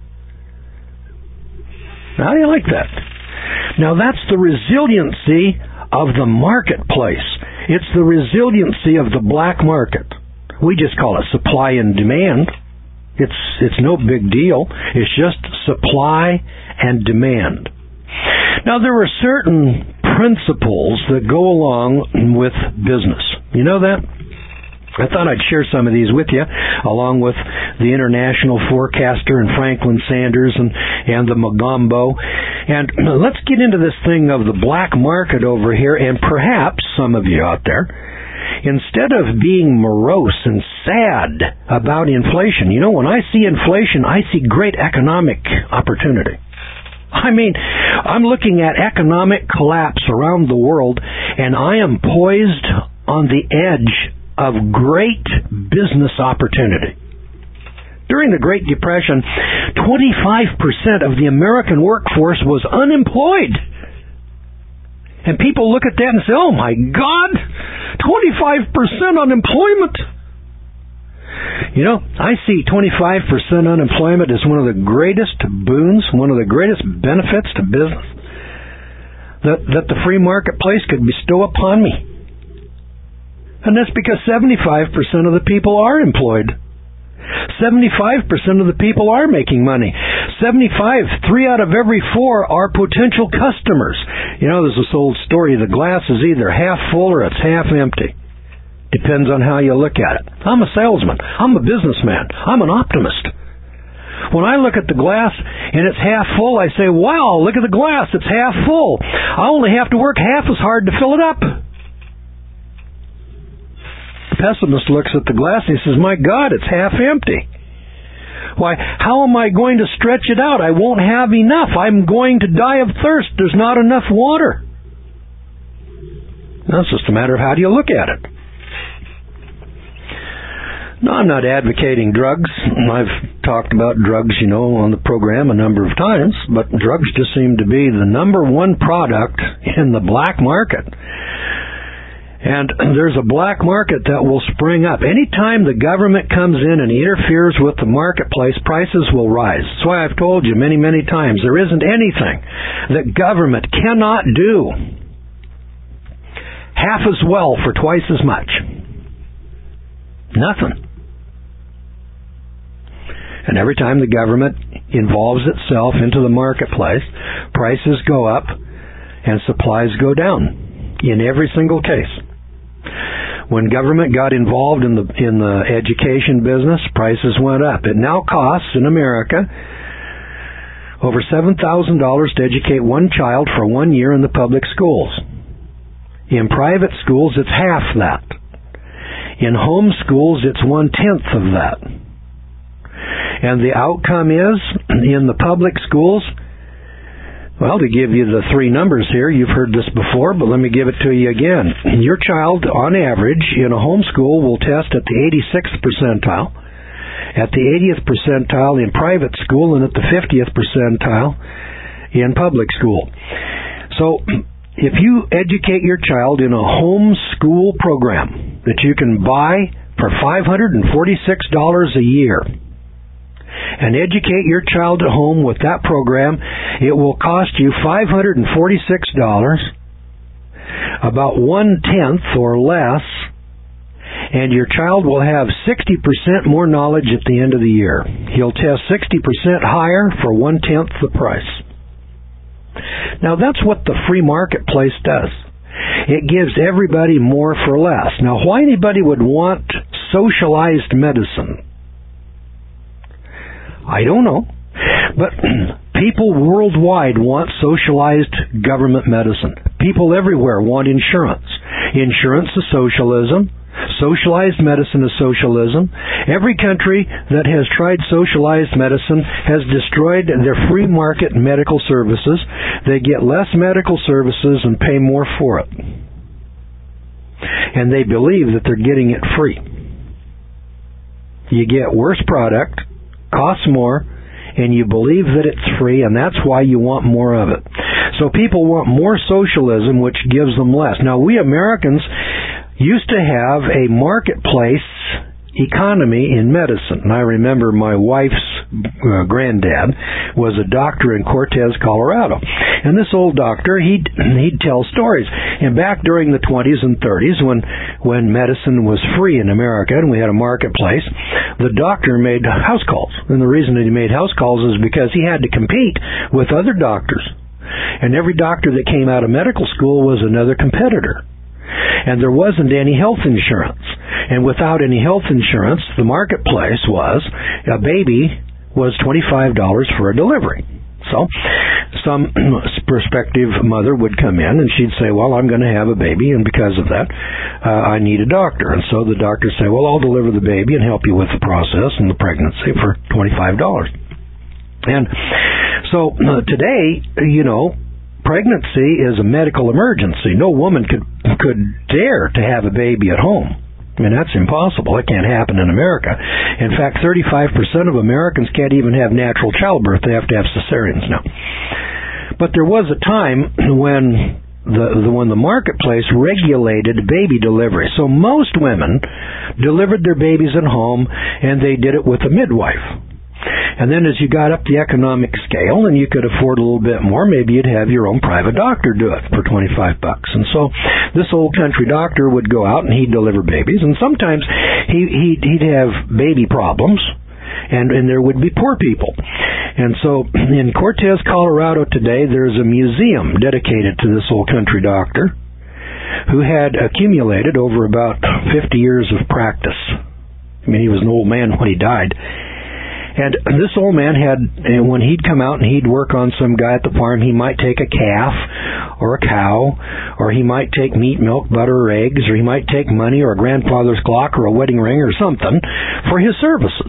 How do you like that? Now that's the resiliency of the marketplace. It's the resiliency of the black market. We just call it supply and demand. It's no big deal. It's just supply and demand. Now there are certain principles that go along with business. You know that? I thought I'd share some of these with you, along with the international forecaster and Franklin Sanders and the Magombo. And let's get into this thing of the black market over here, and perhaps some of you out there, instead of being morose and sad about inflation, you know, when I see inflation, I see great economic opportunity. I mean, I'm looking at economic collapse around the world, and I am poised on the edge of great business opportunity. During the Great Depression, 25% of the American workforce was unemployed. And people look at that and say, oh my God, 25% unemployment. You know, I see 25% unemployment as one of the greatest boons, one of the greatest benefits to business that the free marketplace could bestow upon me. And that's because 75% of the people are employed. 75% of the people are making money. 3 out of every 4 are potential customers. You know, there's this old story, the glass is either half full or it's half empty. Depends on how you look at it. I'm a salesman. I'm a businessman. I'm an optimist. When I look at the glass and it's half full, I say, wow, look at the glass, it's half full. I only have to work half as hard to fill it up. The pessimist looks at the glass and he says, my God, it's half empty. Why, how am I going to stretch it out? I won't have enough. I'm going to die of thirst. There's not enough water. Now, it's just a matter of how do you look at it. No, I'm not advocating drugs. I've talked about drugs, you know, on the program a number of times, but drugs just seem to be the number one product in the black market. And there's a black market that will spring up. Anytime the government comes in and interferes with the marketplace, prices will rise. That's why I've told you many, many times, there isn't anything that government cannot do half as well for twice as much. Nothing. And every time the government involves itself into the marketplace, prices go up and supplies go down in every single case. When government got involved in the education business, prices went up. It now costs in America over $7,000 to educate one child for 1 year in the public schools. In private schools, it's half that. In home schools, it's 1/10 of that. And the outcome is, in the public schools, well, to give you the three numbers here, you've heard this before, but let me give it to you again. Your child, on average, in a home school will test at the 86th percentile, at the 80th percentile in private school, and at the 50th percentile in public school. So, if you educate your child in a home school program that you can buy for $546 a year, and educate your child at home with that program, it will cost you $546, about 1/10 or less, and your child will have 60% more knowledge at the end of the year. He'll test 60% higher for 1/10 the price. Now that's what the free marketplace does. It gives everybody more for less. Now why anybody would want socialized medicine, I don't know. But people worldwide want socialized government medicine. People everywhere want insurance. Insurance is socialism. Socialized medicine is socialism. Every country that has tried socialized medicine has destroyed their free market medical services. They get less medical services and pay more for it. And they believe that they're getting it free. You get worse product, costs more, and you believe that it's free, and that's why you want more of it. So people want more socialism, which gives them less. Now, we Americans used to have a marketplace economy in medicine. And I remember my wife's granddad was a doctor in Cortez, Colorado. And this old doctor, he'd tell stories. And back during the 20s and 30s, when medicine was free in America and we had a marketplace, the doctor made house calls. And the reason that he made house calls is because he had to compete with other doctors. And every doctor that came out of medical school was another competitor. And there wasn't any health insurance. And without any health insurance, the marketplace was, a baby was $25 for a delivery. So, some prospective mother would come in and she'd say, well, I'm going to have a baby, and because of that, I need a doctor. And so the doctor would say, well, I'll deliver the baby and help you with the process and the pregnancy for $25. And so today, pregnancy is a medical emergency. No woman could dare to have a baby at home. I mean, that's impossible. It can't happen in America. In fact, 35% of Americans can't even have natural childbirth. They have to have cesareans now. But there was a time when the marketplace regulated baby delivery. So most women delivered their babies at home, and they did it with a midwife. And then as you got up the economic scale and you could afford a little bit more, maybe you'd have your own private doctor do it for $25. And so this old country doctor would go out and he'd deliver babies, and sometimes he'd have baby problems, and there would be poor people. And so in Cortez, Colorado today, there's a museum dedicated to this old country doctor who had accumulated over about 50 years of practice. I mean, he was an old man when he died. And this old man when he'd come out and he'd work on some guy at the farm, he might take a calf or a cow, or he might take meat, milk, butter, or eggs, or he might take money or a grandfather's clock or a wedding ring or something for his services.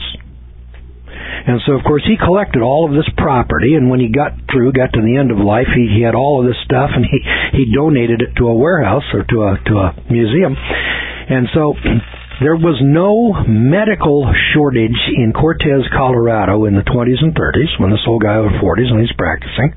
And so, of course, he collected all of this property, and when he got to the end of life, he had all of this stuff, and he donated it to a warehouse or to a museum. And so there was no medical shortage in Cortez, Colorado in the 20s and 30s when this old guy was 40s and he's practicing.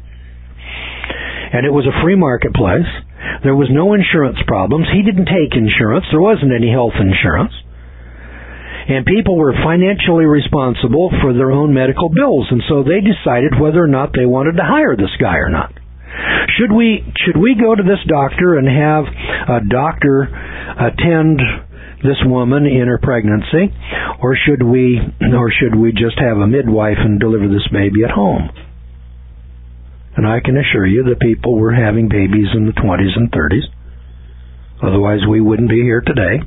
And it was a free marketplace. There was no insurance problems. He didn't take insurance. There wasn't any health insurance. And people were financially responsible for their own medical bills. And so they decided whether or not they wanted to hire this guy or not. Should we go to this doctor and have a doctor attend this woman in her pregnancy, or should we just have a midwife and deliver this baby at home? And I can assure you that people were having babies in the 20s and 30s. Otherwise, we wouldn't be here today.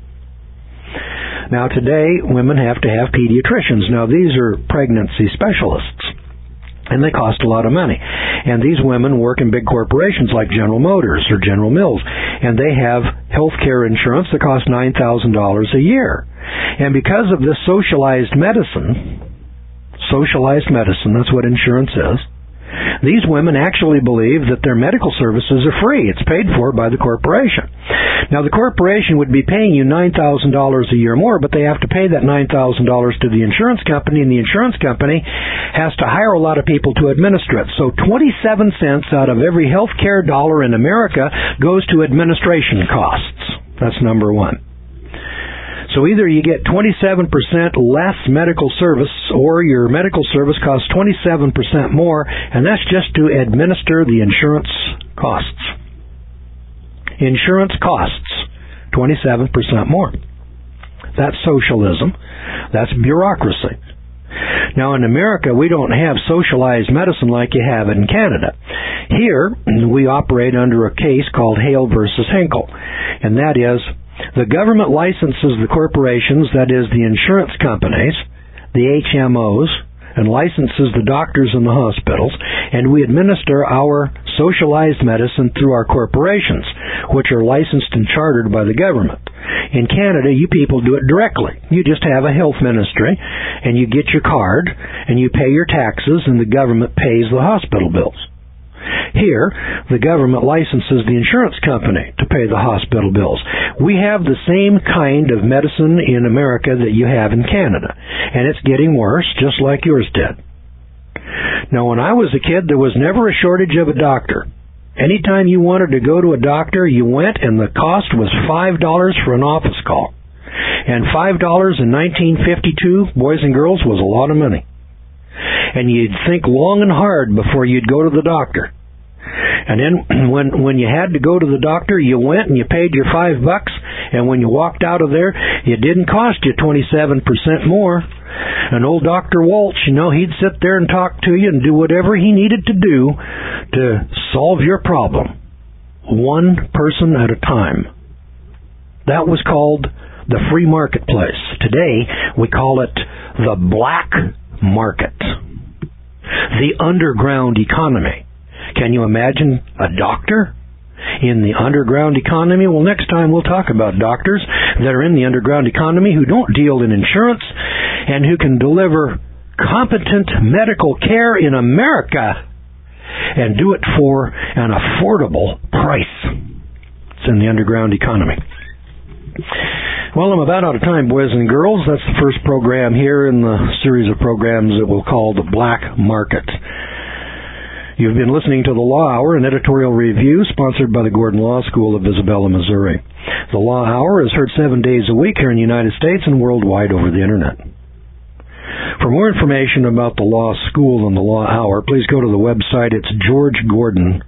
Now, today, women have to have pediatricians. Now, these are pregnancy specialists, and they cost a lot of money. And these women work in big corporations like General Motors or General Mills, and they have health care insurance that costs $9,000 a year. And because of this socialized medicine, that's what insurance is, these women actually believe that their medical services are free. It's paid for by the corporation. Now, the corporation would be paying you $9,000 a year more, but they have to pay that $9,000 to the insurance company, and the insurance company has to hire a lot of people to administer it. So 27 cents out of every health care dollar in America goes to administration costs. That's number one. So either you get 27% less medical service, or your medical service costs 27% more, and that's just to administer the insurance costs. Insurance costs 27% more. That's socialism. That's bureaucracy. Now, in America, we don't have socialized medicine like you have in Canada. Here, we operate under a case called Hale versus Hinkle, and that is, the government licenses the corporations, that is, the insurance companies, the HMOs, and licenses the doctors and the hospitals, and we administer our socialized medicine through our corporations, which are licensed and chartered by the government. In Canada, you people do it directly. You just have a health ministry, and you get your card, and you pay your taxes, and the government pays the hospital bills. Here, the government licenses the insurance company to pay the hospital bills. We have the same kind of medicine in America that you have in Canada, and it's getting worse, just like yours did. Now, when I was a kid, there was never a shortage of a doctor. Anytime you wanted to go to a doctor, you went, and the cost was $5 for an office call. And $5 in 1952, boys and girls, was a lot of money. And you'd think long and hard before you'd go to the doctor. And then when you had to go to the doctor, you went and you paid your $5, and when you walked out of there, it didn't cost you 27% more. And old Dr. Walsh, he'd sit there and talk to you and do whatever he needed to do to solve your problem, one person at a time. That was called the free marketplace. Today, we call it the black market, the underground economy. Can you imagine a doctor in the underground economy? Well, next time we'll talk about doctors that are in the underground economy who don't deal in insurance and who can deliver competent medical care in America and do it for an affordable price. It's in the underground economy. Well, I'm about out of time, boys and girls. That's the first program here in the series of programs that we'll call The Black Market. You've been listening to The Law Hour, an editorial review sponsored by the Gordon Law School of Isabella, Missouri. The Law Hour is heard 7 days a week here in the United States and worldwide over the Internet. For more information about the Law School and the Law Hour, please go to the website. It's georgegordon.org.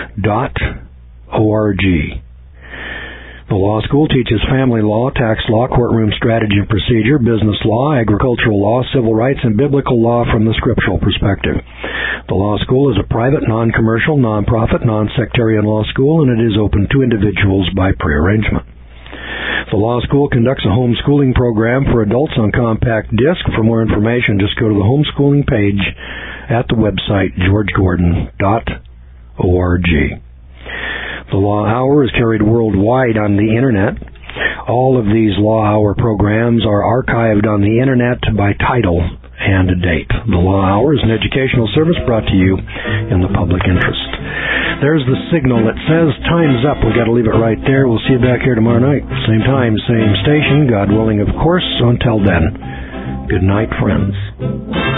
The Law School teaches family law, tax law, courtroom strategy and procedure, business law, agricultural law, civil rights, and biblical law from the scriptural perspective. The Law School is a private, non-commercial, non-profit, non-sectarian law school, and it is open to individuals by prearrangement. The Law School conducts a homeschooling program for adults on compact disc. For more information, just go to the homeschooling page at the website georgegordon.org. The Law Hour is carried worldwide on the Internet. All of these Law Hour programs are archived on the Internet by title and date. The Law Hour is an educational service brought to you in the public interest. There's the signal that says time's up. We've got to leave it right there. We'll see you back here tomorrow night. Same time, same station, God willing, of course. Until then, good night, friends.